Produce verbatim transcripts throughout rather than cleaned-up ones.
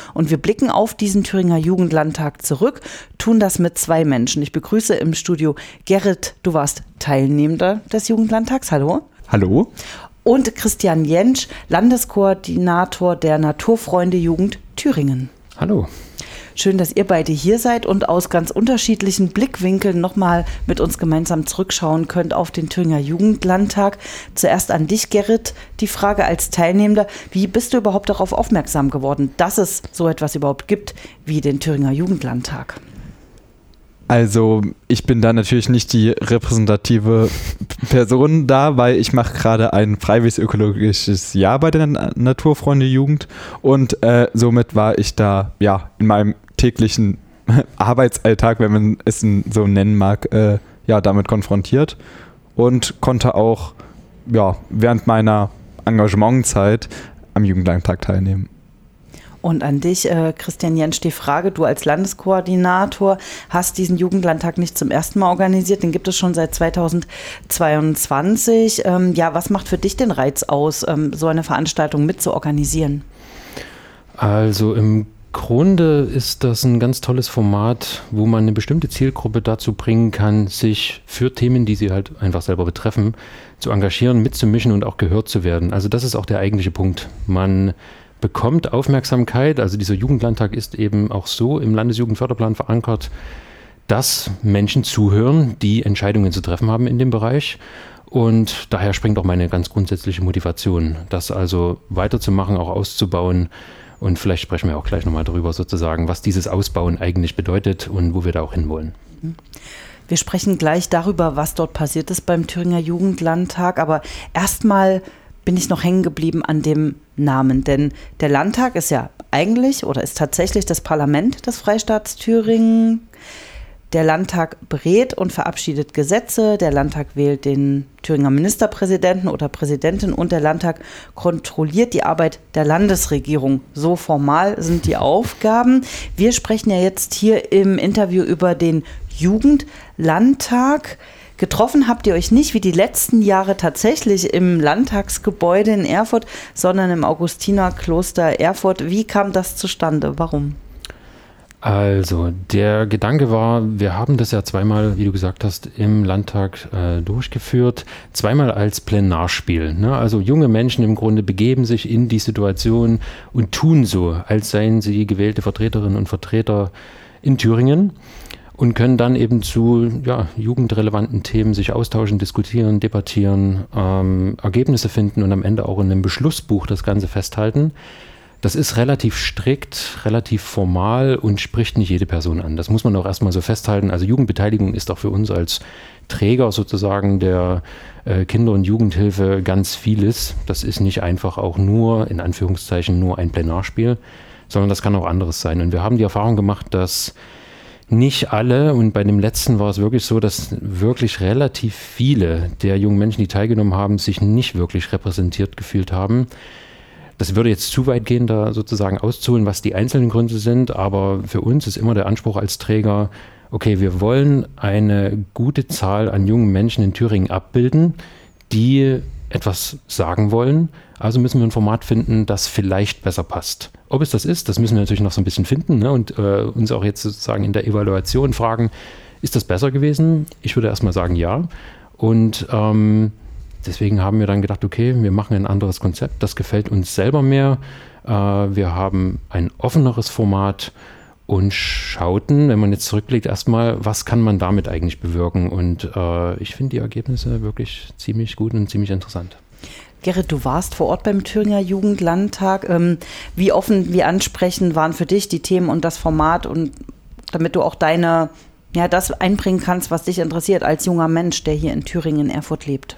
Und wir blicken auf diesen Thüringer Jugendlandtag zurück, tun das mit zwei Menschen. Ich begrüße im Studio Gerrit, du warst Teilnehmender des Jugendlandtags. Hallo. Hallo. Und Christian Jentsch, Landeskoordinator der Naturfreunde Jugend Thüringen. Hallo. Schön, dass ihr beide hier seid und aus ganz unterschiedlichen Blickwinkeln nochmal mit uns gemeinsam zurückschauen könnt auf den Thüringer Jugendlandtag. Zuerst an dich, Gerrit, die Frage als Teilnehmender. Wie bist du überhaupt darauf aufmerksam geworden, dass es so etwas überhaupt gibt wie den Thüringer Jugendlandtag? Also ich bin da natürlich nicht die repräsentative Person da, weil ich mache gerade ein freiwilliges ökologisches Jahr bei der Naturfreunde Jugend und äh, somit war ich da ja in meinem täglichen Arbeitsalltag, wenn man es so nennen mag, äh, ja damit konfrontiert und konnte auch ja während meiner Engagementzeit am Jugendlandtag teilnehmen. Und an dich, äh, Christian Jentsch, die Frage, du als Landeskoordinator hast diesen Jugendlandtag nicht zum ersten Mal organisiert, den gibt es schon seit zweitausendzweiundzwanzig. Ähm, ja, was macht für dich den Reiz aus, ähm, so eine Veranstaltung mit zu organisieren? Also im Grunde ist das ein ganz tolles Format, wo man eine bestimmte Zielgruppe dazu bringen kann, sich für Themen, die sie halt einfach selber betreffen, zu engagieren, mitzumischen und auch gehört zu werden. Also das ist auch der eigentliche Punkt. Man bekommt Aufmerksamkeit, also dieser Jugendlandtag ist eben auch so im Landesjugendförderplan verankert, dass Menschen zuhören, die Entscheidungen zu treffen haben in dem Bereich. Und daher springt auch meine ganz grundsätzliche Motivation, das also weiterzumachen, auch auszubauen. Und vielleicht sprechen wir auch gleich nochmal darüber sozusagen, was dieses Ausbauen eigentlich bedeutet und wo wir da auch hinwollen. Wir sprechen gleich darüber, was dort passiert ist beim Thüringer Jugendlandtag. Aber erstmal bin ich noch hängen geblieben an dem Namen. Denn der Landtag ist ja eigentlich oder ist tatsächlich das Parlament des Freistaats Thüringen. Der Landtag berät und verabschiedet Gesetze. Der Landtag wählt den Thüringer Ministerpräsidenten oder Präsidentin und der Landtag kontrolliert die Arbeit der Landesregierung. So formal sind die Aufgaben. Wir sprechen ja jetzt hier im Interview über den Jugendlandtag. Getroffen habt ihr euch nicht wie die letzten Jahre tatsächlich im Landtagsgebäude in Erfurt, sondern im Augustinerkloster Erfurt. Wie kam das zustande? Warum? Also der Gedanke war, wir haben das ja zweimal, wie du gesagt hast, im Landtag äh, durchgeführt, zweimal als Plenarspiel. Ne? Also junge Menschen im Grunde begeben sich in die Situation und tun so, als seien sie gewählte Vertreterinnen und Vertreter in Thüringen. Und können dann eben zu ja, jugendrelevanten Themen sich austauschen, diskutieren, debattieren, ähm, Ergebnisse finden und am Ende auch in einem Beschlussbuch das Ganze festhalten. Das ist relativ strikt, relativ formal und spricht nicht jede Person an. Das muss man auch erstmal so festhalten. Also Jugendbeteiligung ist auch für uns als Träger sozusagen der äh, Kinder- und Jugendhilfe ganz vieles. Das ist nicht einfach auch nur, in Anführungszeichen, nur ein Plenarspiel, sondern das kann auch anderes sein. Und wir haben die Erfahrung gemacht, dass nicht alle, und bei dem letzten war es wirklich so, dass wirklich relativ viele der jungen Menschen, die teilgenommen haben, sich nicht wirklich repräsentiert gefühlt haben. Das würde jetzt zu weit gehen, da sozusagen auszuholen, was die einzelnen Gründe sind, aber für uns ist immer der Anspruch als Träger, okay, wir wollen eine gute Zahl an jungen Menschen in Thüringen abbilden, die etwas sagen wollen. Also müssen wir ein Format finden, das vielleicht besser passt. Ob es das ist, das müssen wir natürlich noch so ein bisschen finden, ne? Und äh, uns auch jetzt sozusagen in der Evaluation fragen, ist das besser gewesen? Ich würde erstmal sagen, ja. Und ähm, deswegen haben wir dann gedacht, okay, wir machen ein anderes Konzept, das gefällt uns selber mehr. Äh, wir haben ein offeneres Format und schauten, wenn man jetzt zurückblickt, erstmal, was kann man damit eigentlich bewirken? Und äh, ich finde die Ergebnisse wirklich ziemlich gut und ziemlich interessant. Gerrit, du warst vor Ort beim Thüringer Jugendlandtag. Ähm, wie offen, wie ansprechend waren für dich die Themen und das Format, und damit du auch deine, ja, das einbringen kannst, was dich interessiert als junger Mensch, der hier in Thüringen, in Erfurt lebt?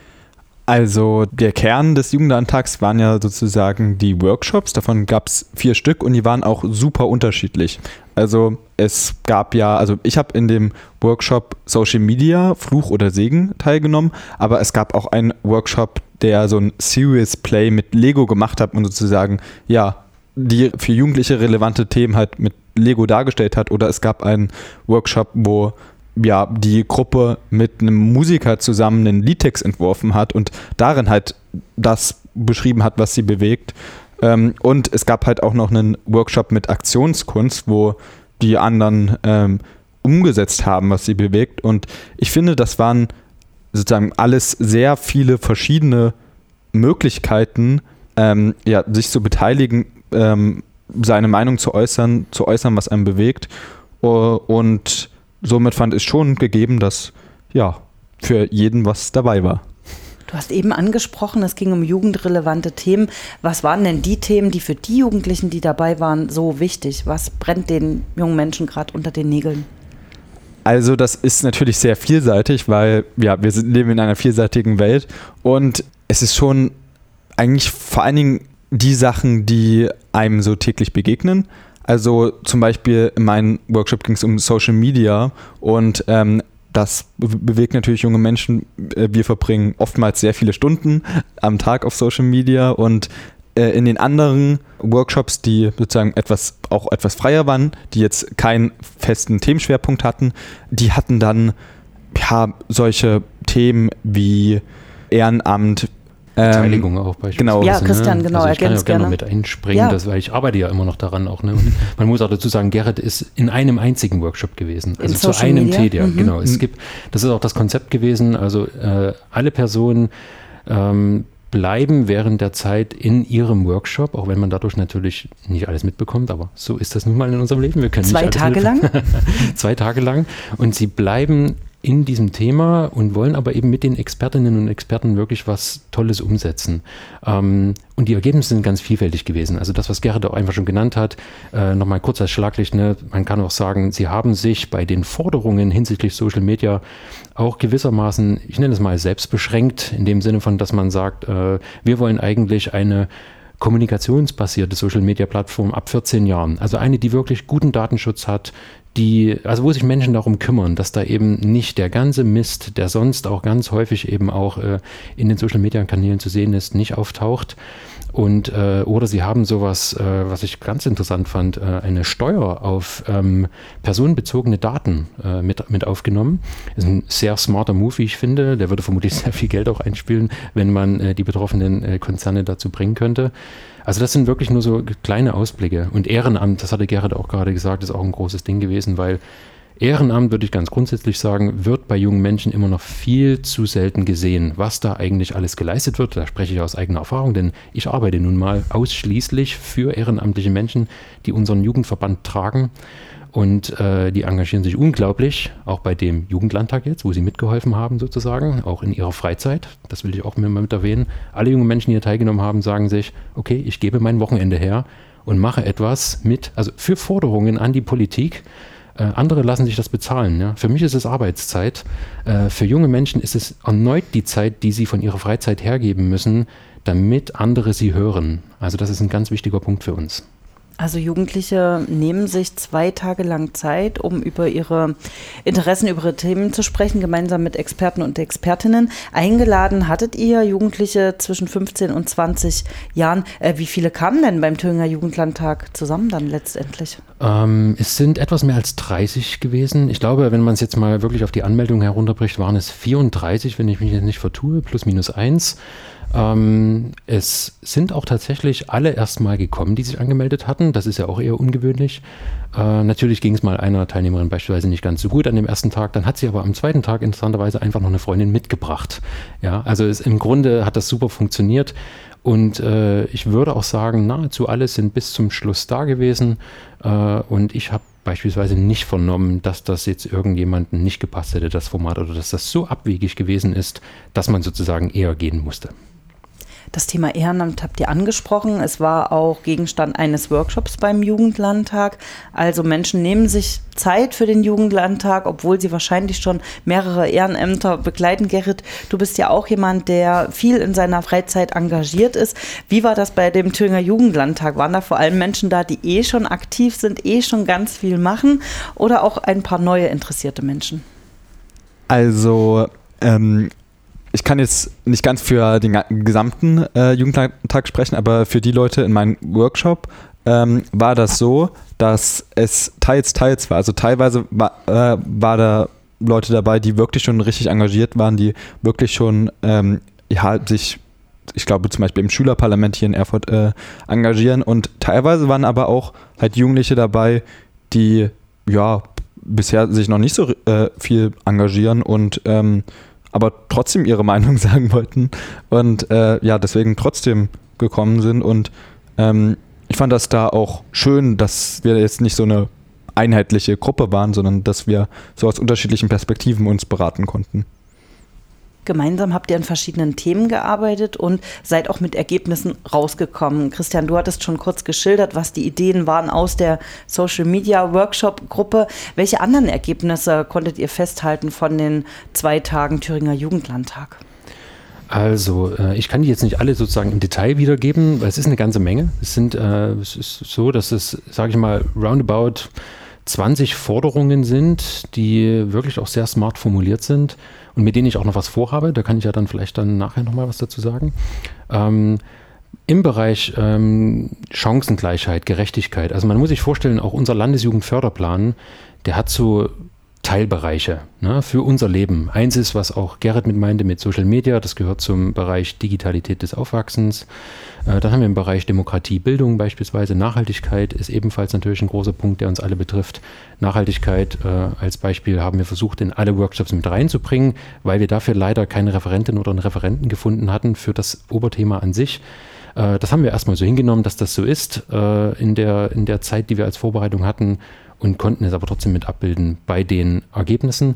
Also der Kern des Jugendlandtags waren ja sozusagen die Workshops, davon gab es vier Stück und die waren auch super unterschiedlich. Also es gab ja, also ich habe in dem Workshop Social Media, Fluch oder Segen teilgenommen, aber es gab auch einen Workshop, der so ein Serious Play mit Lego gemacht hat und sozusagen, ja, die für Jugendliche relevante Themen halt mit Lego dargestellt hat. Oder es gab einen Workshop, wo ja die Gruppe mit einem Musiker zusammen einen Liedtext entworfen hat und darin halt das beschrieben hat, was sie bewegt. Ähm, und es gab halt auch noch einen Workshop mit Aktionskunst, wo die anderen ähm, umgesetzt haben, was sie bewegt. Und ich finde, das waren sozusagen alles sehr viele verschiedene Möglichkeiten, ähm, ja, sich zu beteiligen, ähm, seine Meinung zu äußern, zu äußern, was einen bewegt. Uh, und somit fand ich schon gegeben, dass ja für jeden was dabei war. Du hast eben angesprochen, es ging um jugendrelevante Themen. Was waren denn die Themen, die für die Jugendlichen, die dabei waren, so wichtig? Was brennt den jungen Menschen gerade unter den Nägeln? Also das ist natürlich sehr vielseitig, weil ja, wir sind, leben in einer vielseitigen Welt und es ist schon eigentlich vor allen Dingen die Sachen, die einem so täglich begegnen. Also zum Beispiel in meinem Workshop ging es um Social Media und ähm, das be- bewegt natürlich junge Menschen. Wir verbringen oftmals sehr viele Stunden am Tag auf Social Media und äh, in den anderen Workshops, die sozusagen etwas auch etwas freier waren, die jetzt keinen festen Themenschwerpunkt hatten, die hatten dann ja solche Themen wie Ehrenamt, Beteiligung auch beispielsweise. Genau. Ja, Christian, ne? genau, also ich kann ja ergänzt gerne gerne. noch mit einspringen, Ja. das, weil ich arbeite ja immer noch daran auch. Ne? Und man muss auch dazu sagen, Gerrit ist in einem einzigen Workshop gewesen, also In zu Social einem Media? Thema. Mhm. Genau, es gibt, das ist auch das Konzept gewesen, also äh, alle Personen ähm, bleiben während der Zeit in ihrem Workshop, auch wenn man dadurch natürlich nicht alles mitbekommt, aber so ist das nun mal in unserem Leben. Wir können Zwei nicht Tage alles lang? Zwei Tage lang und sie bleiben in diesem Thema und wollen aber eben mit den Expertinnen und Experten wirklich was Tolles umsetzen. Ähm, und die Ergebnisse sind ganz vielfältig gewesen. Also das, was Gerrit auch einfach schon genannt hat, äh, nochmal kurz als Schlaglicht, ne? Man kann auch sagen, sie haben sich bei den Forderungen hinsichtlich Social Media auch gewissermaßen, ich nenne es mal selbst beschränkt, in dem Sinne von, dass man sagt, äh, wir wollen eigentlich eine kommunikationsbasierte Social-Media-Plattform ab vierzehn Jahren. Also eine, die wirklich guten Datenschutz hat, die, also wo sich Menschen darum kümmern, dass da eben nicht der ganze Mist, der sonst auch ganz häufig eben auch äh, in den Social-Media-Kanälen zu sehen ist, nicht auftaucht. Und äh, oder sie haben sowas, äh, was ich ganz interessant fand, äh, eine Steuer auf ähm, personenbezogene Daten äh, mit, mit aufgenommen. Ist ein sehr smarter Move, wie ich finde. Der würde vermutlich sehr viel Geld auch einspielen, wenn man äh, die betroffenen äh, Konzerne dazu bringen könnte. Also das sind wirklich nur so kleine Ausblicke. Und Ehrenamt, das hatte Gerrit auch gerade gesagt, ist auch ein großes Ding gewesen, weil Ehrenamt, würde ich ganz grundsätzlich sagen, wird bei jungen Menschen immer noch viel zu selten gesehen, was da eigentlich alles geleistet wird. Da spreche ich aus eigener Erfahrung, denn ich arbeite nun mal ausschließlich für ehrenamtliche Menschen, die unseren Jugendverband tragen. Und äh, die engagieren sich unglaublich, auch bei dem Jugendlandtag jetzt, wo sie mitgeholfen haben sozusagen, auch in ihrer Freizeit. Das will ich auch mal mit erwähnen. Alle jungen Menschen, die hier teilgenommen haben, sagen sich, okay, ich gebe mein Wochenende her und mache etwas mit, also für Forderungen an die Politik. Äh, andere lassen sich das bezahlen. Ja? Für mich ist es Arbeitszeit. Äh, für junge Menschen ist es erneut die Zeit, die sie von ihrer Freizeit hergeben müssen, damit andere sie hören. Also das ist ein ganz wichtiger Punkt für uns. Also Jugendliche nehmen sich zwei Tage lang Zeit, um über ihre Interessen, über ihre Themen zu sprechen, gemeinsam mit Experten und Expertinnen. Eingeladen hattet ihr Jugendliche zwischen fünfzehn und zwanzig Jahren. Äh, wie viele kamen denn beim Thüringer Jugendlandtag zusammen dann letztendlich? Ähm, es sind etwas mehr als dreißig gewesen. Ich glaube, wenn man es jetzt mal wirklich auf die Anmeldung herunterbricht, waren es vierunddreißig, wenn ich mich jetzt nicht vertue, plus minus eins. Ähm, es sind auch tatsächlich alle erstmal gekommen, die sich angemeldet hatten. Das ist ja auch eher ungewöhnlich. Äh, natürlich ging es mal einer Teilnehmerin beispielsweise nicht ganz so gut an dem ersten Tag. Dann hat sie aber am zweiten Tag interessanterweise einfach noch eine Freundin mitgebracht. Ja, also es, im Grunde hat das super funktioniert. Und äh, ich würde auch sagen, nahezu alle sind bis zum Schluss da gewesen. Äh, und ich habe beispielsweise nicht vernommen, dass das jetzt irgendjemandem nicht gepasst hätte, das Format, oder dass das so abwegig gewesen ist, dass man sozusagen eher gehen musste. Das Thema Ehrenamt habt ihr angesprochen. Es war auch Gegenstand eines Workshops beim Jugendlandtag. Also Menschen nehmen sich Zeit für den Jugendlandtag, obwohl sie wahrscheinlich schon mehrere Ehrenämter begleiten. Gerrit, du bist ja auch jemand, der viel in seiner Freizeit engagiert ist. Wie war das bei dem Thüringer Jugendlandtag? Waren da vor allem Menschen da, die eh schon aktiv sind, eh schon ganz viel machen, oder auch ein paar neue interessierte Menschen? Also, ähm, ich kann jetzt nicht ganz für den gesamten äh, Jugendtag sprechen, aber für die Leute in meinem Workshop ähm, war das so, dass es teils, teils war. Also teilweise war, äh, war da Leute dabei, die wirklich schon richtig engagiert waren, die wirklich schon ähm, ja, sich ich glaube zum Beispiel im Schülerparlament hier in Erfurt äh, engagieren. Und teilweise waren aber auch halt Jugendliche dabei, die ja bisher sich noch nicht so äh, viel engagieren und ähm, aber trotzdem ihre Meinung sagen wollten und äh, ja, deswegen trotzdem gekommen sind. Und ähm, ich fand das da auch schön, dass wir jetzt nicht so eine einheitliche Gruppe waren, sondern dass wir so aus unterschiedlichen Perspektiven uns beraten konnten. Gemeinsam habt ihr an verschiedenen Themen gearbeitet und seid auch mit Ergebnissen rausgekommen. Christian, du hattest schon kurz geschildert, was die Ideen waren aus der Social-Media-Workshop-Gruppe. Welche anderen Ergebnisse konntet ihr festhalten von den zwei Tagen Thüringer Jugendlandtag? Also, äh, ich kann die jetzt nicht alle sozusagen im Detail wiedergeben, weil es ist eine ganze Menge. Es sind, äh, es ist so, dass es, sage ich mal, roundabout zwanzig Forderungen sind, die wirklich auch sehr smart formuliert sind und mit denen ich auch noch was vorhabe. Da kann ich ja dann vielleicht dann nachher nochmal was dazu sagen. Ähm, Im Bereich ähm, Chancengleichheit, Gerechtigkeit. Also man muss sich vorstellen, auch unser Landesjugendförderplan, der hat so Teilbereiche, ne, für unser Leben. Eins ist, was auch Gerrit mit meinte, mit Social Media, das gehört zum Bereich Digitalität des Aufwachsens. Äh, dann haben wir im Bereich Demokratie, Bildung beispielsweise. Nachhaltigkeit ist ebenfalls natürlich ein großer Punkt, der uns alle betrifft. Nachhaltigkeit äh, als Beispiel haben wir versucht, in alle Workshops mit reinzubringen, weil wir dafür leider keine Referentin oder einen Referenten gefunden hatten für das Oberthema an sich. Äh, das haben wir erstmal so hingenommen, dass das so ist äh, in der, in der Zeit, die wir als Vorbereitung hatten, und konnten es aber trotzdem mit abbilden bei den Ergebnissen.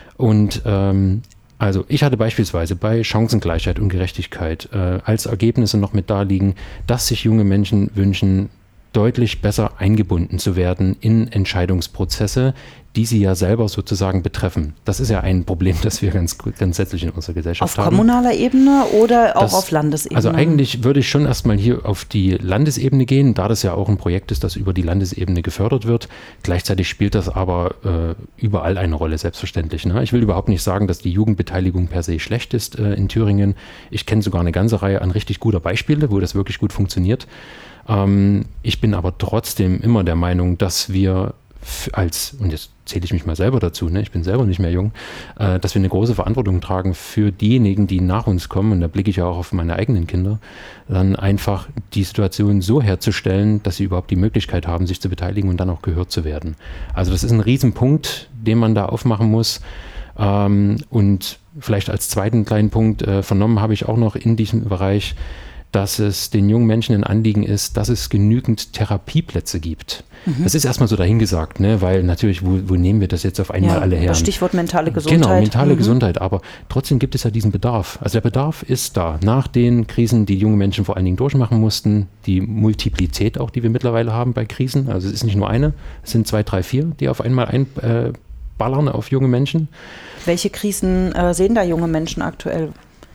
Und ähm, also ich hatte beispielsweise bei Chancengleichheit und Gerechtigkeit äh, als Ergebnisse noch mit darliegen, dass sich junge Menschen wünschen, deutlich besser eingebunden zu werden in Entscheidungsprozesse, die sie ja selber sozusagen betreffen. Das ist ja ein Problem, das wir ganz grundsätzlich in unserer Gesellschaft haben. Auf haben. kommunaler Ebene oder auch das, auf Landesebene? Also eigentlich würde ich schon erstmal hier auf die Landesebene gehen, da das ja auch ein Projekt ist, das über die Landesebene gefördert wird. Gleichzeitig spielt das aber äh, überall eine Rolle, selbstverständlich. Ne? Ich will überhaupt nicht sagen, dass die Jugendbeteiligung per se schlecht ist äh, in Thüringen. Ich kenne sogar eine ganze Reihe an richtig guter Beispiele, wo das wirklich gut funktioniert. Ähm, ich bin aber trotzdem immer der Meinung, dass wir als, und jetzt zähle ich mich mal selber dazu, ne? Ich bin selber nicht mehr jung, äh, dass wir eine große Verantwortung tragen für diejenigen, die nach uns kommen, und da blicke ich ja auch auf meine eigenen Kinder, dann einfach die Situation so herzustellen, dass sie überhaupt die Möglichkeit haben, sich zu beteiligen und dann auch gehört zu werden. Also das ist ein Riesenpunkt, den man da aufmachen muss. Ähm, und vielleicht als zweiten kleinen Punkt äh, vernommen habe ich auch noch in diesem Bereich, dass es den jungen Menschen ein Anliegen ist, dass es genügend Therapieplätze gibt. Mhm. Das ist erstmal so dahingesagt, ne? Weil natürlich, wo, wo nehmen wir das jetzt auf einmal ja, alle her? Stichwort mentale Gesundheit. Genau, mentale mhm. Gesundheit, aber trotzdem gibt es ja diesen Bedarf. Also der Bedarf ist da. Nach den Krisen, die junge Menschen vor allen Dingen durchmachen mussten, die Multiplizität auch, die wir mittlerweile haben bei Krisen, also es ist nicht nur eine, es sind zwei, drei, vier, die auf einmal einballern äh, auf junge Menschen. Welche Krisen äh, sehen da junge Menschen aktuell?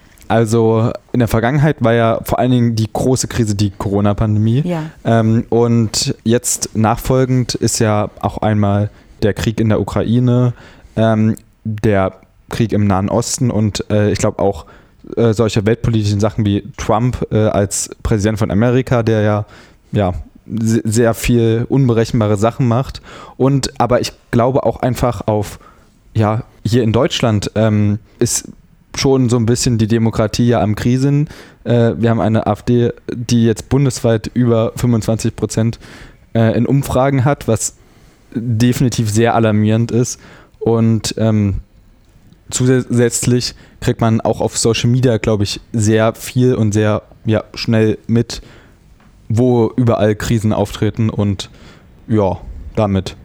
Also in der Vergangenheit war ja vor allen Dingen die große Krise die Corona-Pandemie. Ja. Ähm, und jetzt nachfolgend ist ja auch einmal der Krieg in der Ukraine, ähm, der Krieg im Nahen Osten und äh, ich glaube auch äh, solche weltpolitischen Sachen wie Trump äh, als Präsident von Amerika, der ja, ja sehr viel unberechenbare Sachen macht. Und aber ich glaube auch einfach auf, ja, hier in Deutschland ähm, ist schon so ein bisschen die Demokratie ja am Krisen. Äh, wir haben eine AfD, die jetzt bundesweit über fünfundzwanzig Prozent äh, in Umfragen hat, was definitiv sehr alarmierend ist. Und ähm, zusätzlich kriegt man auch auf Social Media, glaube ich, sehr viel und sehr ja, schnell mit, wo überall Krisen auftreten und ja, damit.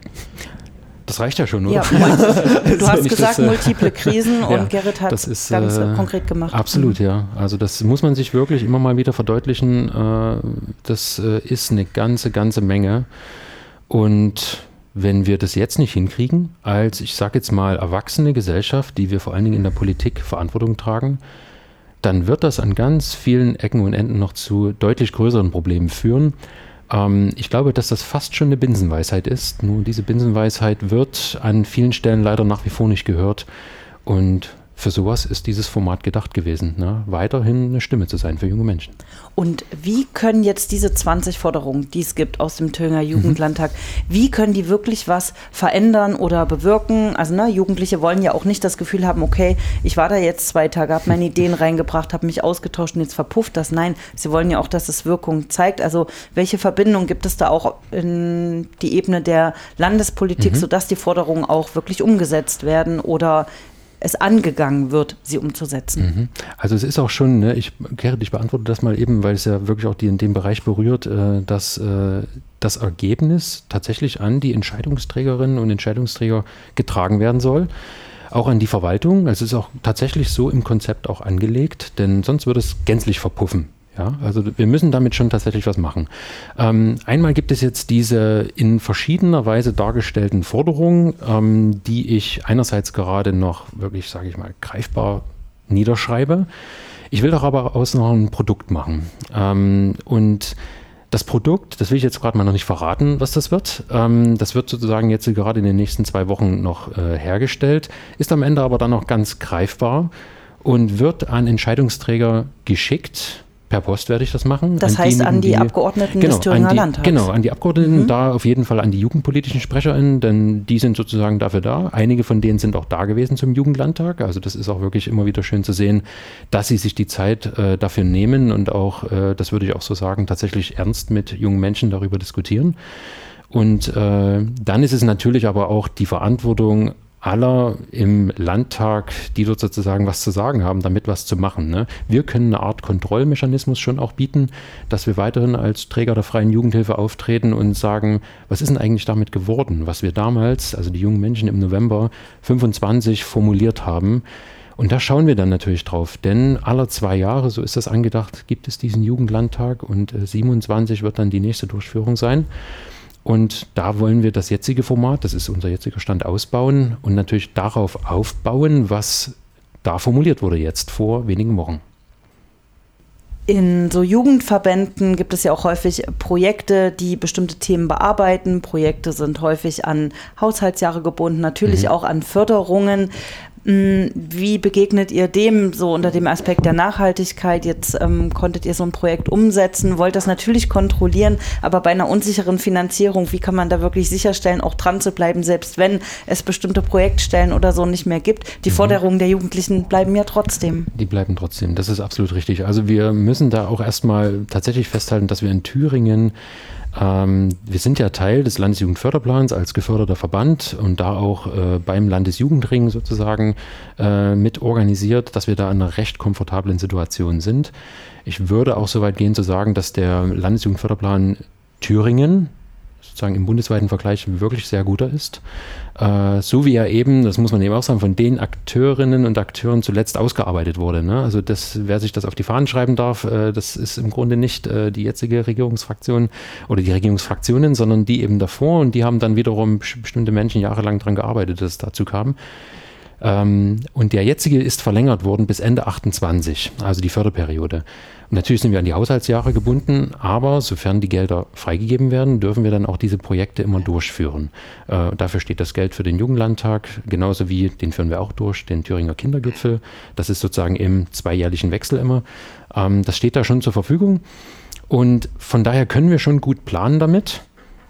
Das reicht ja schon, oder? Ja, du hast gesagt, das, äh, multiple Krisen und ja, Gerrit hat das ist, ganz äh, konkret gemacht. Absolut, ja. Also das muss man sich wirklich immer mal wieder verdeutlichen. Äh, das äh, ist eine ganze, ganze Menge. Und wenn wir das jetzt nicht hinkriegen, als, ich sage jetzt mal, erwachsene Gesellschaft, die wir vor allen Dingen in der Politik Verantwortung tragen, dann wird das an ganz vielen Ecken und Enden noch zu deutlich größeren Problemen führen. Ich glaube, dass das fast schon eine Binsenweisheit ist. Nur diese Binsenweisheit wird an vielen Stellen leider nach wie vor nicht gehört. Und für sowas ist dieses Format gedacht gewesen, ne? Weiterhin eine Stimme zu sein für junge Menschen. Und wie können jetzt diese zwanzig Forderungen, die es gibt aus dem Thüringer Jugendlandtag, mhm. wie können die wirklich was verändern oder bewirken? Also ne, Jugendliche wollen ja auch nicht das Gefühl haben, okay, ich war da jetzt zwei Tage, habe meine Ideen reingebracht, habe mich ausgetauscht und jetzt verpufft das. Nein, sie wollen ja auch, dass es Wirkung zeigt. Also welche Verbindung gibt es da auch in die Ebene der Landespolitik, mhm. sodass die Forderungen auch wirklich umgesetzt werden oder es angegangen wird, sie umzusetzen. Also es ist auch schon, ne, ich, Gerrit, ich beantworte das mal eben, weil es ja wirklich auch die in dem Bereich berührt, äh, dass äh, das Ergebnis tatsächlich an die Entscheidungsträgerinnen und Entscheidungsträger getragen werden soll. Auch an die Verwaltung. Es ist auch tatsächlich so im Konzept auch angelegt, denn sonst würde es gänzlich verpuffen. Ja, also wir müssen damit schon tatsächlich was machen. Ähm, einmal gibt es jetzt diese in verschiedener Weise dargestellten Forderungen, ähm, die ich einerseits gerade noch wirklich, sage ich mal, greifbar niederschreibe. Ich will doch aber aus noch ein Produkt machen. Ähm, und das Produkt, das will ich jetzt gerade mal noch nicht verraten, was das wird. Ähm, das wird sozusagen jetzt gerade in den nächsten zwei Wochen noch äh, hergestellt, ist am Ende aber dann noch ganz greifbar und wird an Entscheidungsträger geschickt. Per Post werde ich das machen. Das an heißt an die, die Abgeordneten genau, des Thüringer an die, Landtags. Genau, an die Abgeordneten, mhm. da auf jeden Fall an die jugendpolitischen SprecherInnen, denn die sind sozusagen dafür da. Einige von denen sind auch da gewesen zum Jugendlandtag. Also das ist auch wirklich immer wieder schön zu sehen, dass sie sich die Zeit äh, dafür nehmen und auch, äh, das würde ich auch so sagen, tatsächlich ernst mit jungen Menschen darüber diskutieren. Und äh, dann ist es natürlich aber auch die Verantwortung aller im Landtag, die dort sozusagen was zu sagen haben, damit was zu machen. Ne? Wir können eine Art Kontrollmechanismus schon auch bieten, dass wir weiterhin als Träger der Freien Jugendhilfe auftreten und sagen, was ist denn eigentlich damit geworden, was wir damals, also die jungen Menschen im November fünfundzwanzig formuliert haben. Und da schauen wir dann natürlich drauf, denn alle zwei Jahre, so ist das angedacht, gibt es diesen Jugendlandtag und äh, siebenundzwanzig wird dann die nächste Durchführung sein. Und da wollen wir das jetzige Format, das ist unser jetziger Stand, ausbauen und natürlich darauf aufbauen, was da formuliert wurde jetzt vor wenigen Wochen. In so Jugendverbänden gibt es ja auch häufig Projekte, die bestimmte Themen bearbeiten. Projekte sind häufig an Haushaltsjahre gebunden, natürlich mhm. auch an Förderungen. Wie begegnet ihr dem so unter dem Aspekt der Nachhaltigkeit? Jetzt ähm, konntet ihr so ein Projekt umsetzen, wollt das natürlich kontrollieren, aber bei einer unsicheren Finanzierung, wie kann man da wirklich sicherstellen, auch dran zu bleiben, selbst wenn es bestimmte Projektstellen oder so nicht mehr gibt? Die mhm. Forderungen der Jugendlichen bleiben ja trotzdem. Die bleiben trotzdem, das ist absolut richtig. Also wir müssen da auch erstmal tatsächlich festhalten, dass wir in Thüringen Ähm, wir sind ja Teil des Landesjugendförderplans als geförderter Verband und da auch äh, beim Landesjugendring sozusagen äh, mit organisiert, dass wir da in einer recht komfortablen Situation sind. Ich würde auch so weit gehen zu sagen, dass der Landesjugendförderplan Thüringen sozusagen im bundesweiten Vergleich wirklich sehr guter ist. Äh, so wie er eben, das muss man eben auch sagen, von den Akteurinnen und Akteuren zuletzt ausgearbeitet wurde. Ne? Also das, wer sich das auf die Fahnen schreiben darf, äh, das ist im Grunde nicht äh, die jetzige Regierungsfraktion oder die Regierungsfraktionen, sondern die eben davor und die haben dann wiederum bestimmte Menschen jahrelang daran gearbeitet, dass es dazu kam. Ähm, und der jetzige ist verlängert worden bis Ende achtundzwanzig, also die Förderperiode. Und natürlich sind wir an die Haushaltsjahre gebunden, aber sofern die Gelder freigegeben werden, dürfen wir dann auch diese Projekte immer durchführen. Äh, dafür steht das Geld für den Jugendlandtag, genauso wie, den führen wir auch durch, den Thüringer Kindergipfel. Das ist sozusagen im zweijährlichen Wechsel immer. Ähm, das steht da schon zur Verfügung und von daher können wir schon gut planen damit.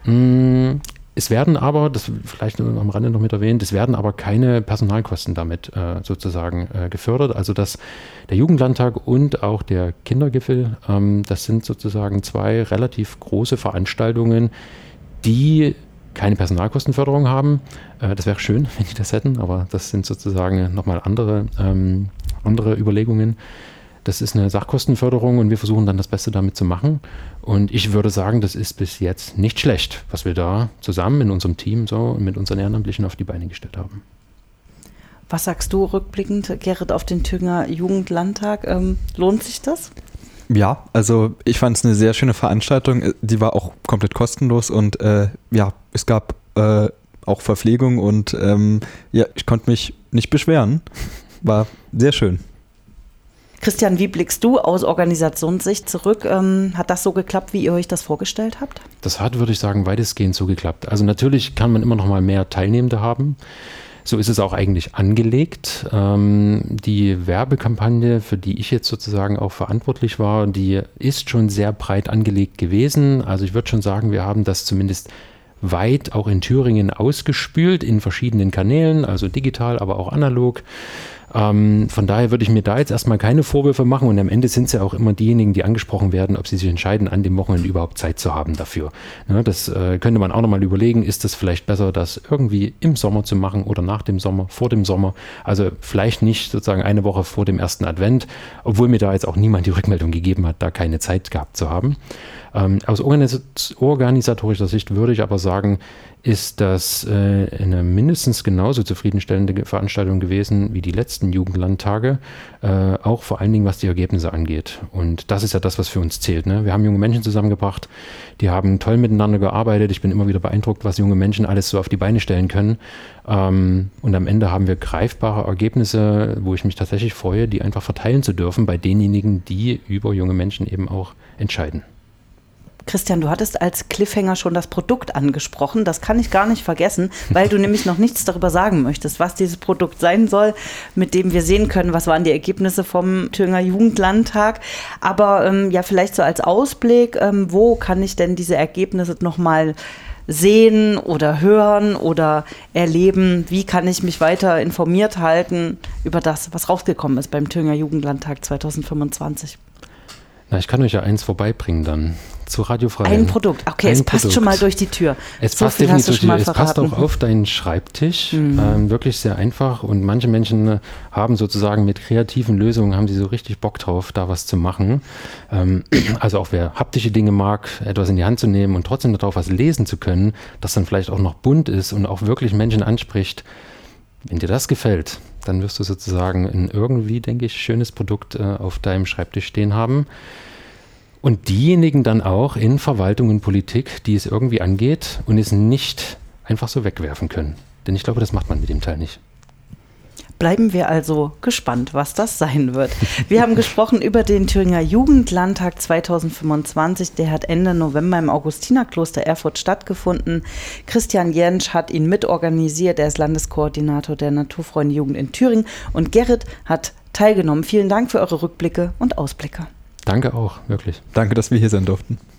Mm. Es werden aber, das vielleicht am Rande noch mit erwähnt, es werden aber keine Personalkosten damit äh, sozusagen äh, gefördert. Also dass der Jugendlandtag und auch der Kindergipfel, ähm, das sind sozusagen zwei relativ große Veranstaltungen, die keine Personalkostenförderung haben. Äh, das wäre schön, wenn die das hätten, aber das sind sozusagen nochmal andere, ähm, andere Überlegungen. Das ist eine Sachkostenförderung und wir versuchen dann das Beste damit zu machen. Und ich würde sagen, das ist bis jetzt nicht schlecht, was wir da zusammen in unserem Team so mit unseren Ehrenamtlichen auf die Beine gestellt haben. Was sagst du rückblickend, Gerrit, auf den Thüringer Jugendlandtag? Ähm, lohnt sich das? Ja, also ich fand es eine sehr schöne Veranstaltung. Die war auch komplett kostenlos und äh, ja, es gab äh, auch Verpflegung und ähm, ja, ich konnte mich nicht beschweren. War sehr schön. Christian, wie blickst du aus Organisationssicht zurück? Ähm, hat das so geklappt, wie ihr euch das vorgestellt habt? Das hat, würde ich sagen, weitestgehend so geklappt. Also natürlich kann man immer noch mal mehr Teilnehmende haben. So ist es auch eigentlich angelegt. Ähm, die Werbekampagne, für die ich jetzt sozusagen auch verantwortlich war, die ist schon sehr breit angelegt gewesen. Also ich würde schon sagen, wir haben das zumindest weit auch in Thüringen ausgespült in verschiedenen Kanälen, also digital, aber auch analog. Ähm, von daher würde ich mir da jetzt erstmal keine Vorwürfe machen und am Ende sind es ja auch immer diejenigen, die angesprochen werden, ob sie sich entscheiden, an dem Wochenende überhaupt Zeit zu haben dafür. Ja, das äh, könnte man auch nochmal überlegen, ist das vielleicht besser, das irgendwie im Sommer zu machen oder nach dem Sommer, vor dem Sommer. Also vielleicht nicht sozusagen eine Woche vor dem ersten Advent, obwohl mir da jetzt auch niemand die Rückmeldung gegeben hat, da keine Zeit gehabt zu haben. Ähm, aus organis- organisatorischer Sicht würde ich aber sagen, ist das äh, eine mindestens genauso zufriedenstellende Veranstaltung gewesen wie die letzten Jugendlandtage, äh, auch vor allen Dingen, was die Ergebnisse angeht. Und das ist ja das, was für uns zählt. Ne? Wir haben junge Menschen zusammengebracht, die haben toll miteinander gearbeitet. Ich bin immer wieder beeindruckt, was junge Menschen alles so auf die Beine stellen können. Ähm, und am Ende haben wir greifbare Ergebnisse, wo ich mich tatsächlich freue, die einfach verteilen zu dürfen bei denjenigen, die über junge Menschen eben auch entscheiden. Christian, du hattest als Cliffhanger schon das Produkt angesprochen. Das kann ich gar nicht vergessen, weil du nämlich noch nichts darüber sagen möchtest, was dieses Produkt sein soll, mit dem wir sehen können, was waren die Ergebnisse vom Thüringer Jugendlandtag. Aber ähm, ja, vielleicht so als Ausblick, ähm, wo kann ich denn diese Ergebnisse nochmal sehen oder hören oder erleben? Wie kann ich mich weiter informiert halten über das, was rausgekommen ist beim Thüringer Jugendlandtag zwanzig fünfundzwanzig? Na, ich kann euch ja eins vorbeibringen dann. Zu Radio Frei. Ein Produkt, okay, Ein es passt Produkt. schon mal durch die Tür. Es so passt definitiv durch die Tür. Es passt verraten. auch auf deinen Schreibtisch. Mhm. Ähm, wirklich sehr einfach. Und manche Menschen äh, haben sozusagen mit kreativen Lösungen, haben sie so richtig Bock drauf, da was zu machen. Ähm, also auch wer haptische Dinge mag, etwas in die Hand zu nehmen und trotzdem darauf was lesen zu können, das dann vielleicht auch noch bunt ist und auch wirklich Menschen anspricht. Wenn dir das gefällt, dann wirst du sozusagen ein irgendwie, denke ich, schönes Produkt äh, auf deinem Schreibtisch stehen haben. Und diejenigen dann auch in Verwaltung und Politik, die es irgendwie angeht und es nicht einfach so wegwerfen können. Denn ich glaube, das macht man mit dem Teil nicht. Bleiben wir also gespannt, was das sein wird. Wir haben gesprochen über den Thüringer Jugendlandtag zwanzig fünfundzwanzig. Der hat Ende November im Augustinerkloster Erfurt stattgefunden. Christian Jentsch hat ihn mitorganisiert. Er ist Landeskoordinator der Naturfreunde Jugend in Thüringen. Und Gerrit hat teilgenommen. Vielen Dank für eure Rückblicke und Ausblicke. Danke auch, wirklich. Danke, dass wir hier sein durften.